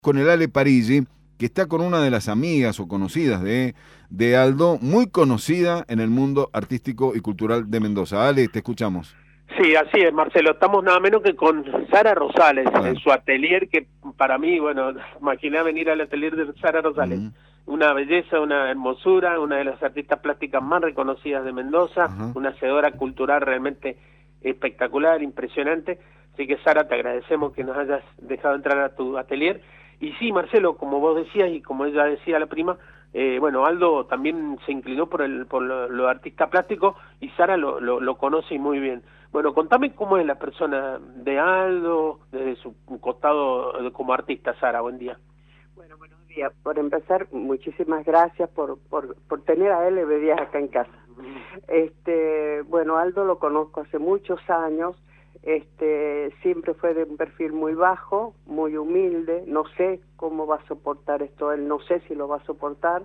con el Ale Parigi, que está con una de las amigas o conocidas de Aldo, muy conocida en el mundo artístico y cultural de Mendoza. Ale, te escuchamos. Sí, así es, Marcelo. Estamos nada menos que con Sara Rosales, Claro. en su atelier, que para mí, bueno, imaginé venir al atelier de Sara Rosales. Una belleza, una hermosura, una de las artistas plásticas más reconocidas de Mendoza, una hacedora cultural realmente espectacular, impresionante. Así que, Sara, te agradecemos que nos hayas dejado entrar a tu atelier. Y sí, Marcelo, como vos decías y como ella decía la prima, bueno, Aldo también se inclinó por lo artista plástico y Sara lo conoce muy bien. Bueno, contame cómo es la persona de Aldo, desde su costado como artista, Sara, buen día. Bueno, buenos días. Por empezar, muchísimas gracias por tener a LB Díaz acá en casa. Bueno, Aldo lo conozco hace muchos años. Siempre fue de un perfil muy bajo, muy humilde. No sé cómo va a soportar esto él, no sé si lo va a soportar.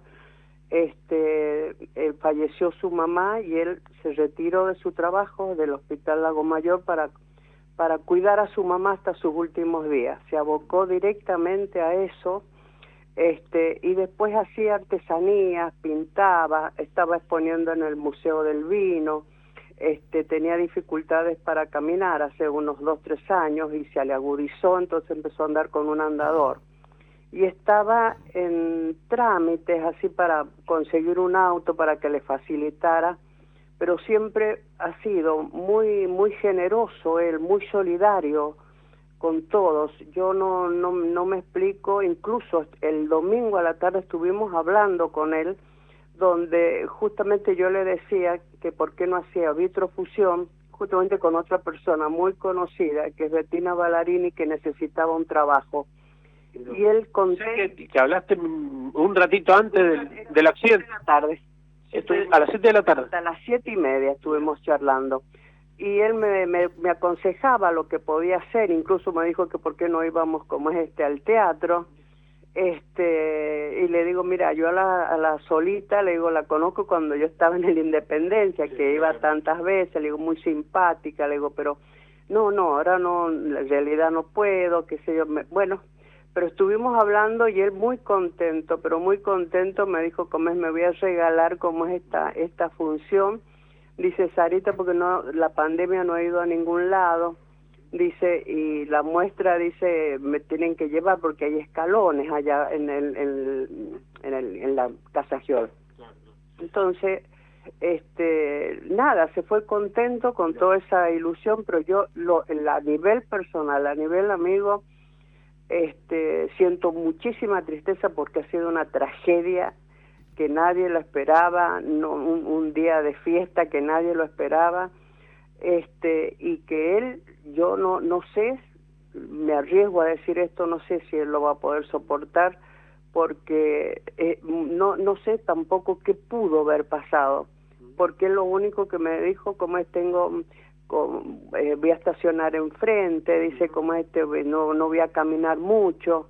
Falleció su mamá y él se retiró de su trabajo del Hospital Lago Mayor para cuidar a su mamá hasta sus últimos días. Se abocó directamente a eso, y después hacía artesanías, pintaba, estaba exponiendo en el Museo del Vino. Tenía dificultades para caminar hace unos 2-3 años y se le agudizó, entonces empezó a andar con un andador. Y estaba en trámites así para conseguir un auto para que le facilitara, pero siempre ha sido muy muy generoso él, muy solidario con todos. Yo no me explico, incluso el domingo a la tarde estuvimos hablando con él, donde justamente yo le decía que por qué no hacía vitrofusión, justamente con otra persona muy conocida, que es Bettina Ballarini, que necesitaba un trabajo. Y él que hablaste un ratito antes del accidente. De la tarde. A las 7 de la tarde. Hasta las 7:30 estuvimos charlando. Y él me aconsejaba lo que podía hacer, incluso me dijo que por qué no íbamos como es al teatro. Y le digo, mira, yo a la Solita, le digo, la conozco cuando yo estaba en el Independencia, que iba tantas veces, le digo, muy simpática, le digo, pero no, ahora no, en realidad no puedo, qué sé yo, bueno, pero estuvimos hablando y él muy contento, pero muy contento, me dijo, ¿cómo es? Me voy a regalar cómo es esta función, dice Sarita, porque la pandemia no ha ido a ningún lado. Dice, y la muestra, dice, me tienen que llevar porque hay escalones allá en la Casa Giol. Entonces, nada, se fue contento con toda esa ilusión, pero yo a nivel personal, a nivel amigo, siento muchísima tristeza porque ha sido una tragedia que nadie lo esperaba, un día de fiesta que nadie lo esperaba. Y que él, yo no sé, me arriesgo a decir esto, no sé si él lo va a poder soportar, porque no sé tampoco qué pudo haber pasado, porque él lo único que me dijo, como es voy a estacionar enfrente, dice como no voy a caminar mucho,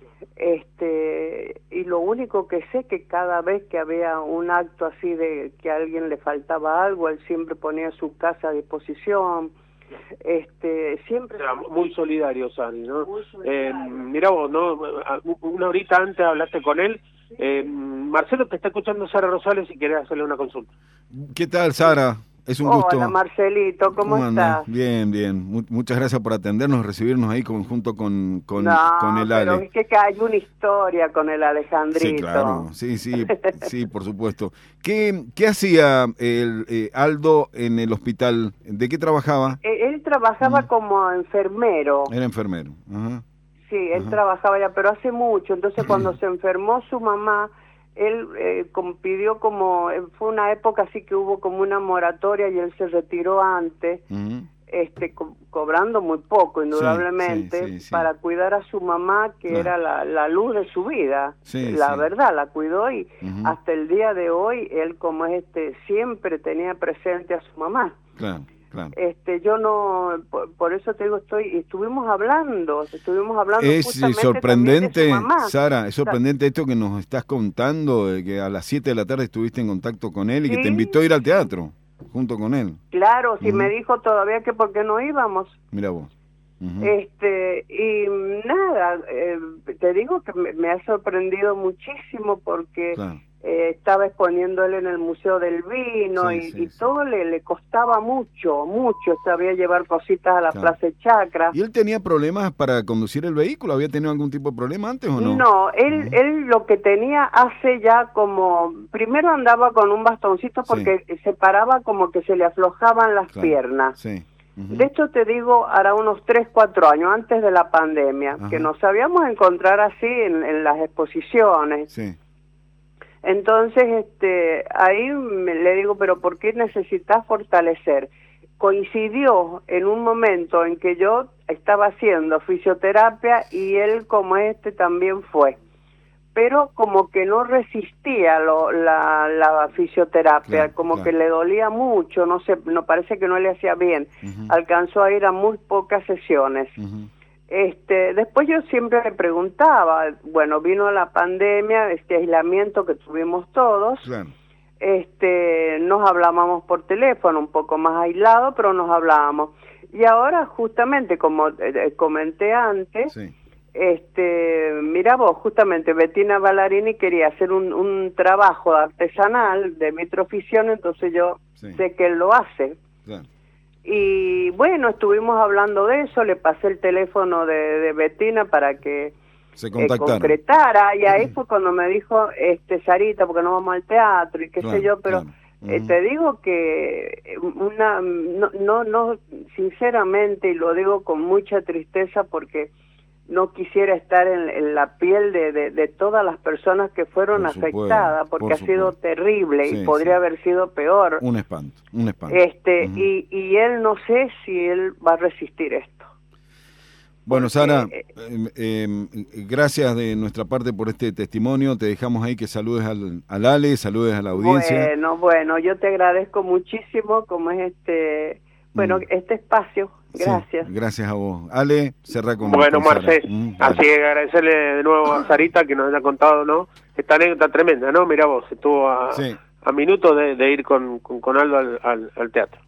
y lo único que sé que cada vez que había un acto así de que a alguien le faltaba algo, él siempre ponía su casa a disposición, siempre... O sea, muy solidario, Sani, ¿no? Mirá vos, ¿no? Una horita antes hablaste con él. Marcelo, te está escuchando Sara Rosales si querés hacerle una consulta. ¿Qué tal, Sara? Es un gusto. Hola, Marcelito, ¿cómo estás? Bien. Muchas gracias por atendernos, recibirnos ahí junto con el Ale. Pero es que hay una historia con el Alejandrito. Sí, claro, sí, por supuesto. ¿Qué hacía Aldo en el hospital? ¿De qué trabajaba? Él trabajaba como enfermero. Era enfermero. Ajá. Sí, él trabajaba ya, pero hace mucho. Entonces, cuando se enfermó su mamá, él pidió fue una época así que hubo como una moratoria y él se retiró antes, cobrando muy poco, indudablemente, para cuidar a su mamá, que era la luz de su vida. Verdad, la cuidó y hasta el día de hoy, él como siempre tenía presente a su mamá. Claro. Yo no, por eso te digo, estuvimos hablando es justamente sorprendente, de su mamá. Sara, es sorprendente esto que nos estás contando, de que a las 7 de la tarde estuviste en contacto con él y que te invitó a ir al teatro junto con él. Claro, me dijo todavía que por qué no íbamos. Mira vos. Y nada, te digo que me ha sorprendido muchísimo porque estaba exponiendo él en el Museo del Vino y todo le costaba mucho, sabía llevar cositas a la Plaza Chacra. ¿Y él tenía problemas para conducir el vehículo? ¿Había tenido algún tipo de problema antes o no? No, él lo que tenía hace ya como, primero andaba con un bastoncito porque se paraba como que se le aflojaban las piernas. Sí. De esto te digo, hará unos 3, 4 años, antes de la pandemia, que nos sabíamos encontrar así en las exposiciones. Sí. Entonces, ahí le digo, pero ¿por qué necesitas fortalecer? Coincidió en un momento en que yo estaba haciendo fisioterapia y él como también fue. Pero como que no resistía la fisioterapia, que le dolía mucho, no sé, no parece que no le hacía bien. Alcanzó a ir a muy pocas sesiones. Después yo siempre le preguntaba, bueno, vino la pandemia, aislamiento que tuvimos todos, nos hablábamos por teléfono, un poco más aislado, pero nos hablábamos. Y ahora justamente, como comenté antes, mira vos, justamente Bettina Ballarini quería hacer un trabajo artesanal de vitroficción, entonces yo sé que él lo hace. Y bueno, estuvimos hablando de eso, le pasé el teléfono de Bettina para que se concretara, y ahí fue cuando me dijo, Sarita, porque no vamos al teatro, y qué sé yo, pero te digo que no, sinceramente, y lo digo con mucha tristeza porque no quisiera estar en la piel de todas las personas que fueron afectadas, porque ha sido terrible y podría haber sido peor. Un espanto. Y él, no sé si él va a resistir esto. Bueno, Sara, gracias de nuestra parte por este testimonio. Te dejamos ahí que saludes al Ale, saludes a la audiencia. Bueno, yo te agradezco muchísimo como es este espacio. Gracias. Sí, gracias a vos. Ale, cerra con Marcés, así que agradecerle de nuevo a Sarita que nos haya contado, ¿no? Esta anécdota tremenda, ¿no? Mira vos, estuvo a minutos de ir con Aldo al teatro.